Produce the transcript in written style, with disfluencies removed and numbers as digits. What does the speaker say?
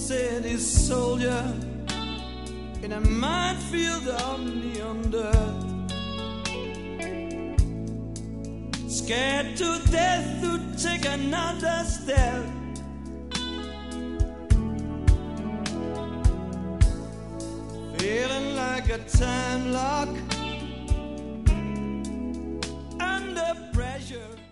city soldier in a minefield of neon dirt, scared to death to take another step. Feeling like a time lock under pressure.